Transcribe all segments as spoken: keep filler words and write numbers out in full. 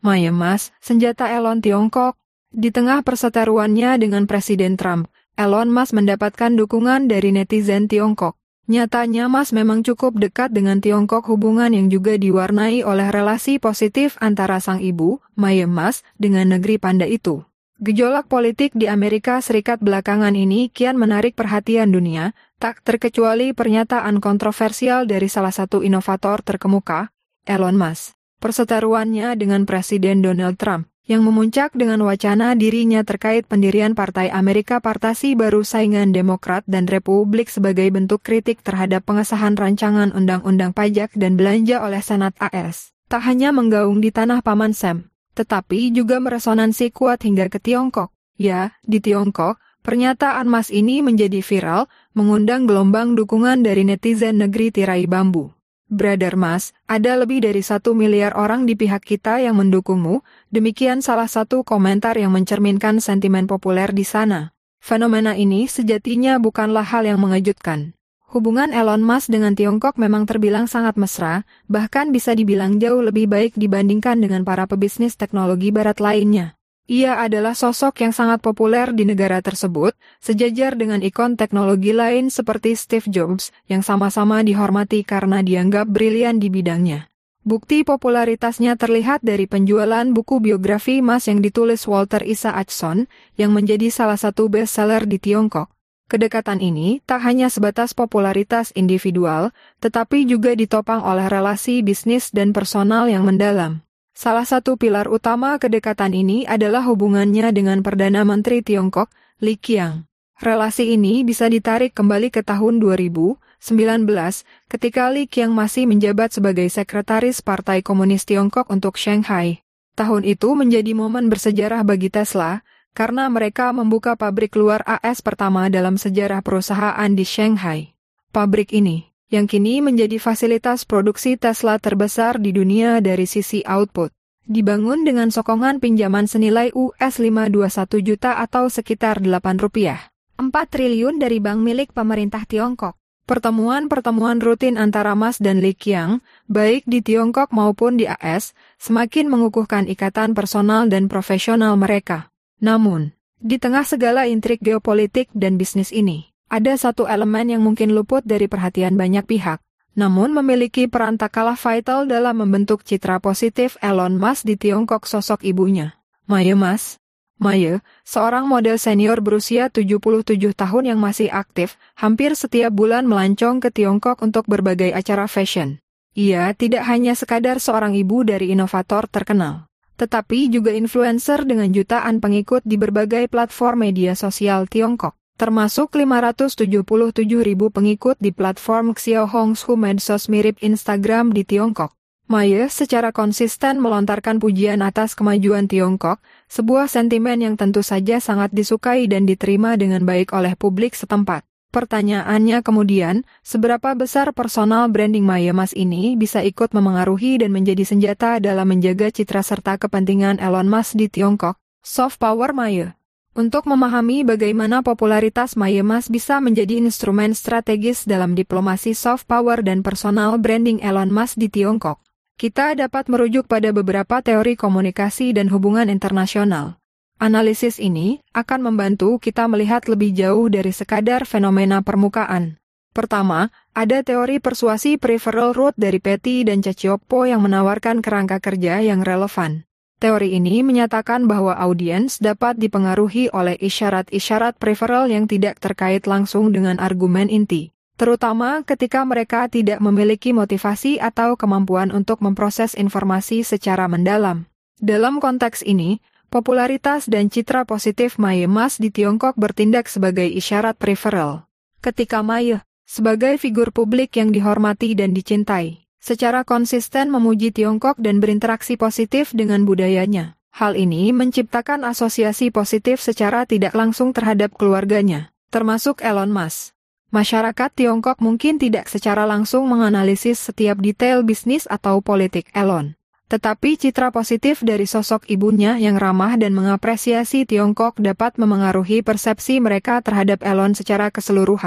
Maya Mas, senjata Elon Tiongkok. Di tengah perseteruannya dengan Presiden Trump, Elon Musk mendapatkan dukungan dari netizen Tiongkok. Nyatanya Musk memang cukup dekat dengan Tiongkok, hubungan yang juga diwarnai oleh relasi positif antara sang ibu, Maya Mas, dengan negeri panda itu. Gejolak politik di Amerika Serikat belakangan ini kian menarik perhatian dunia, tak terkecuali pernyataan kontroversial dari salah satu inovator terkemuka, Elon Musk. Perseteruannya dengan Presiden Donald Trump, yang memuncak dengan wacana dirinya terkait pendirian Partai Amerika Partasi Baru saingan Demokrat dan Republik sebagai bentuk kritik terhadap pengesahan rancangan undang-undang pajak dan belanja oleh Senat A S. Tak hanya menggaung di tanah Paman Sam, tetapi juga meresonansi kuat hingga ke Tiongkok. Ya, di Tiongkok, pernyataan Mas ini menjadi viral, mengundang gelombang dukungan dari netizen negeri tirai bambu. Brother Mas, ada lebih dari satu miliar orang di pihak kita yang mendukungmu, demikian salah satu komentar yang mencerminkan sentimen populer di sana. Fenomena ini sejatinya bukanlah hal yang mengejutkan. Hubungan Elon Musk dengan Tiongkok memang terbilang sangat mesra, bahkan bisa dibilang jauh lebih baik dibandingkan dengan para pebisnis teknologi barat lainnya. Ia adalah sosok yang sangat populer di negara tersebut, sejajar dengan ikon teknologi lain seperti Steve Jobs, yang sama-sama dihormati karena dianggap brilian di bidangnya. Bukti popularitasnya terlihat dari penjualan buku biografi Musk yang ditulis Walter Isaacson, yang menjadi salah satu bestseller di Tiongkok. Kedekatan ini tak hanya sebatas popularitas individual, tetapi juga ditopang oleh relasi bisnis dan personal yang mendalam. Salah satu pilar utama kedekatan ini adalah hubungannya dengan Perdana Menteri Tiongkok, Li Qiang. Relasi ini bisa ditarik kembali ke tahun dua ribu sembilan belas, ketika Li Qiang masih menjabat sebagai sekretaris Partai Komunis Tiongkok untuk Shanghai. Tahun itu menjadi momen bersejarah bagi Tesla, karena mereka membuka pabrik luar A S pertama dalam sejarah perusahaan di Shanghai. Pabrik ini, yang kini menjadi fasilitas produksi Tesla terbesar di dunia dari sisi output, dibangun dengan sokongan pinjaman senilai U S lima ratus dua puluh satu juta atau sekitar delapan rupiah empat triliun dari bank milik pemerintah Tiongkok. Pertemuan-pertemuan rutin antara Musk dan Li Qiang, baik di Tiongkok maupun di A S, semakin mengukuhkan ikatan personal dan profesional mereka. Namun, di tengah segala intrik geopolitik dan bisnis ini, ada satu elemen yang mungkin luput dari perhatian banyak pihak, namun memiliki peran tak kalah vital dalam membentuk citra positif Elon Musk di Tiongkok, sosok ibunya, Maya Mas. Maya, seorang model senior berusia tujuh puluh tujuh tahun yang masih aktif, hampir setiap bulan melancong ke Tiongkok untuk berbagai acara fashion. Ia tidak hanya sekadar seorang ibu dari inovator terkenal, tetapi juga influencer dengan jutaan pengikut di berbagai platform media sosial Tiongkok. Termasuk lima ratus tujuh puluh tujuh ribu pengikut di platform Xiaohongshu, medsos mirip Instagram di Tiongkok. Maya secara konsisten melontarkan pujian atas kemajuan Tiongkok, sebuah sentimen yang tentu saja sangat disukai dan diterima dengan baik oleh publik setempat. Pertanyaannya kemudian, seberapa besar personal branding Maya Mas ini bisa ikut memengaruhi dan menjadi senjata dalam menjaga citra serta kepentingan Elon Musk di Tiongkok? Soft power Maya. Untuk memahami bagaimana popularitas Maya Mas bisa menjadi instrumen strategis dalam diplomasi soft power dan personal branding Elon Musk di Tiongkok, kita dapat merujuk pada beberapa teori komunikasi dan hubungan internasional. Analisis ini akan membantu kita melihat lebih jauh dari sekadar fenomena permukaan. Pertama, ada teori persuasi peripheral route dari Petty dan Cacioppo yang menawarkan kerangka kerja yang relevan. Teori ini menyatakan bahwa audiens dapat dipengaruhi oleh isyarat-isyarat peripheral yang tidak terkait langsung dengan argumen inti, terutama ketika mereka tidak memiliki motivasi atau kemampuan untuk memproses informasi secara mendalam. Dalam konteks ini, popularitas dan citra positif Maya Mas di Tiongkok bertindak sebagai isyarat peripheral. Ketika Maya, sebagai figur publik yang dihormati dan dicintai, secara konsisten memuji Tiongkok dan berinteraksi positif dengan budayanya, hal ini menciptakan asosiasi positif secara tidak langsung terhadap keluarganya, termasuk Elon Musk. Masyarakat Tiongkok mungkin tidak secara langsung menganalisis setiap detail bisnis atau politik Elon, tetapi citra positif dari sosok ibunya yang ramah dan mengapresiasi Tiongkok dapat memengaruhi persepsi mereka terhadap Elon secara keseluruhan.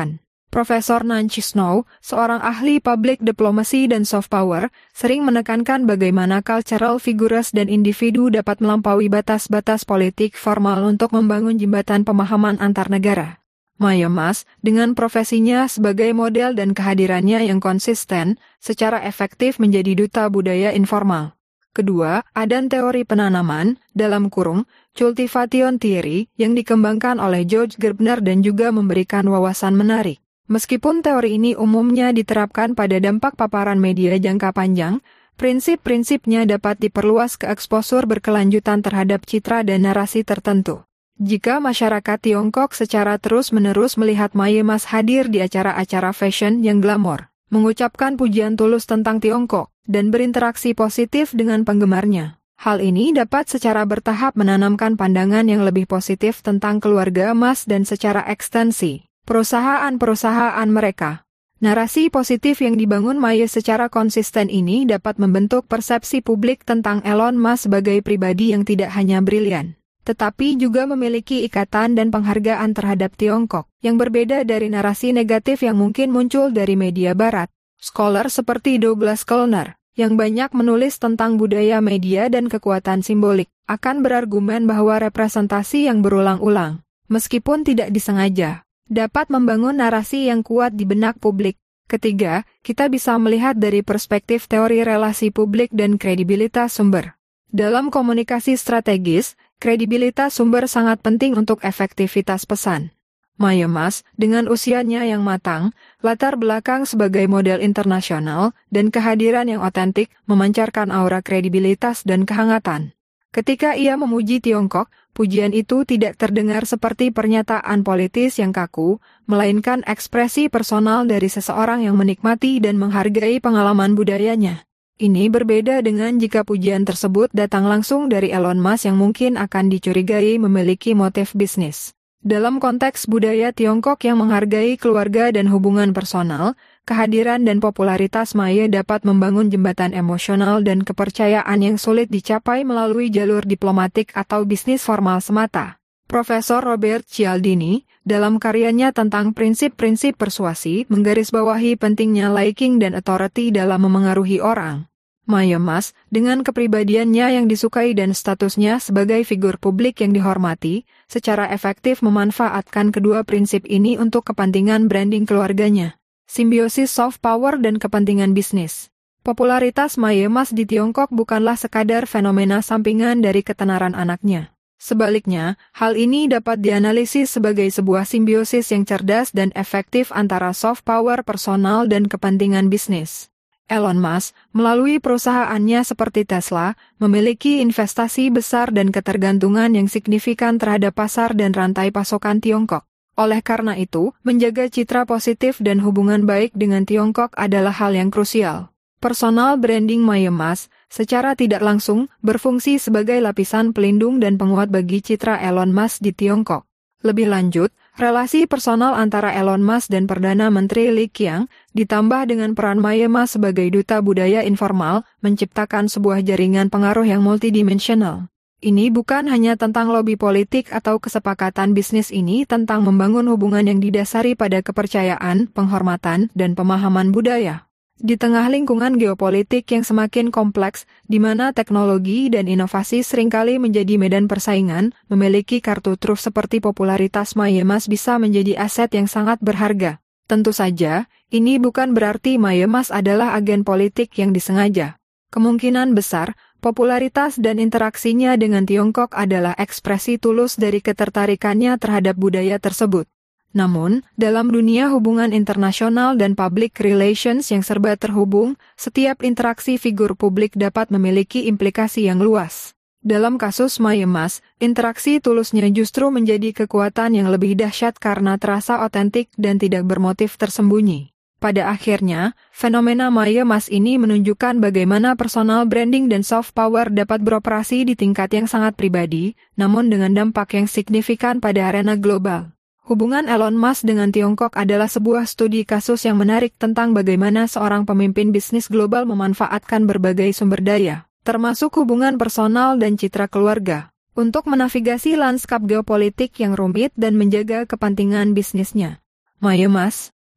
Profesor Nancy Snow, seorang ahli public diplomacy dan soft power, sering menekankan bagaimana cultural figures dan individu dapat melampaui batas-batas politik formal untuk membangun jembatan pemahaman antar negara. Maya Mas, dengan profesinya sebagai model dan kehadirannya yang konsisten, secara efektif menjadi duta budaya informal. Kedua, ada teori penanaman, dalam kurung, cultivation theory, yang dikembangkan oleh George Gerbner dan juga memberikan wawasan menarik. Meskipun teori ini umumnya diterapkan pada dampak paparan media jangka panjang, prinsip-prinsipnya dapat diperluas ke eksposur berkelanjutan terhadap citra dan narasi tertentu. Jika masyarakat Tiongkok secara terus-menerus melihat Maya Mas hadir di acara-acara fashion yang glamor, mengucapkan pujian tulus tentang Tiongkok, dan berinteraksi positif dengan penggemarnya, hal ini dapat secara bertahap menanamkan pandangan yang lebih positif tentang keluarga Mas dan secara ekstensi perusahaan-perusahaan mereka. Narasi positif yang dibangun Maya secara konsisten ini dapat membentuk persepsi publik tentang Elon Musk sebagai pribadi yang tidak hanya brilian, tetapi juga memiliki ikatan dan penghargaan terhadap Tiongkok, yang berbeda dari narasi negatif yang mungkin muncul dari media barat. Scholar seperti Douglas Kellner, yang banyak menulis tentang budaya media dan kekuatan simbolik, akan berargumen bahwa representasi yang berulang-ulang, meskipun tidak disengaja, dapat membangun narasi yang kuat di benak publik. Ketiga, kita bisa melihat dari perspektif teori relasi publik dan kredibilitas sumber. Dalam komunikasi strategis, kredibilitas sumber sangat penting untuk efektivitas pesan. Maya Mas, dengan usianya yang matang, latar belakang sebagai model internasional, dan kehadiran yang otentik, memancarkan aura kredibilitas dan kehangatan. Ketika ia memuji Tiongkok, pujian itu tidak terdengar seperti pernyataan politis yang kaku, melainkan ekspresi personal dari seseorang yang menikmati dan menghargai pengalaman budayanya. Ini berbeda dengan jika pujian tersebut datang langsung dari Elon Musk yang mungkin akan dicurigai memiliki motif bisnis. Dalam konteks budaya Tiongkok yang menghargai keluarga dan hubungan personal, kehadiran dan popularitas Maya dapat membangun jembatan emosional dan kepercayaan yang sulit dicapai melalui jalur diplomatik atau bisnis formal semata. Profesor Robert Cialdini, dalam karyanya tentang prinsip-prinsip persuasi, menggarisbawahi pentingnya liking dan authority dalam memengaruhi orang. Maya Mas, dengan kepribadiannya yang disukai dan statusnya sebagai figur publik yang dihormati, secara efektif memanfaatkan kedua prinsip ini untuk kepentingan branding keluarganya. Simbiosis soft power dan kepentingan bisnis. Popularitas Maya Mas di Tiongkok bukanlah sekadar fenomena sampingan dari ketenaran anaknya. Sebaliknya, hal ini dapat dianalisis sebagai sebuah simbiosis yang cerdas dan efektif antara soft power personal dan kepentingan bisnis. Elon Musk, melalui perusahaannya seperti Tesla, memiliki investasi besar dan ketergantungan yang signifikan terhadap pasar dan rantai pasokan Tiongkok. Oleh karena itu, menjaga citra positif dan hubungan baik dengan Tiongkok adalah hal yang krusial. Personal branding Maya Mas, secara tidak langsung, berfungsi sebagai lapisan pelindung dan penguat bagi citra Elon Musk di Tiongkok. Lebih lanjut, relasi personal antara Elon Musk dan Perdana Menteri Li Qiang, ditambah dengan peran Maya Mas sebagai duta budaya informal, menciptakan sebuah jaringan pengaruh yang multidimensional. Ini bukan hanya tentang lobi politik atau kesepakatan bisnis, ini tentang membangun hubungan yang didasari pada kepercayaan, penghormatan, dan pemahaman budaya. Di tengah lingkungan geopolitik yang semakin kompleks, di mana teknologi dan inovasi seringkali menjadi medan persaingan, memiliki kartu truf seperti popularitas Maya Mas bisa menjadi aset yang sangat berharga. Tentu saja, ini bukan berarti Maya Mas adalah agen politik yang disengaja. Kemungkinan besar, popularitas dan interaksinya dengan Tiongkok adalah ekspresi tulus dari ketertarikannya terhadap budaya tersebut. Namun, dalam dunia hubungan internasional dan public relations yang serba terhubung, setiap interaksi figur publik dapat memiliki implikasi yang luas. Dalam kasus Maya Mas, interaksi tulusnya justru menjadi kekuatan yang lebih dahsyat karena terasa otentik dan tidak bermotif tersembunyi. Pada akhirnya, fenomena Maya Mas ini menunjukkan bagaimana personal branding dan soft power dapat beroperasi di tingkat yang sangat pribadi, namun dengan dampak yang signifikan pada arena global. Hubungan Elon Musk dengan Tiongkok adalah sebuah studi kasus yang menarik tentang bagaimana seorang pemimpin bisnis global memanfaatkan berbagai sumber daya, termasuk hubungan personal dan citra keluarga, untuk menavigasi lanskap geopolitik yang rumit dan menjaga kepentingan bisnisnya. Maya Mas,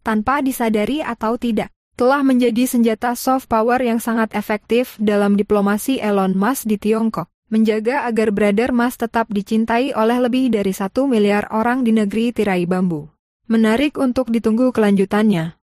tanpa disadari atau tidak, telah menjadi senjata soft power yang sangat efektif dalam diplomasi Elon Musk di Tiongkok, menjaga agar Brother Musk tetap dicintai oleh lebih dari satu miliar orang di negeri tirai bambu. Menarik untuk ditunggu kelanjutannya.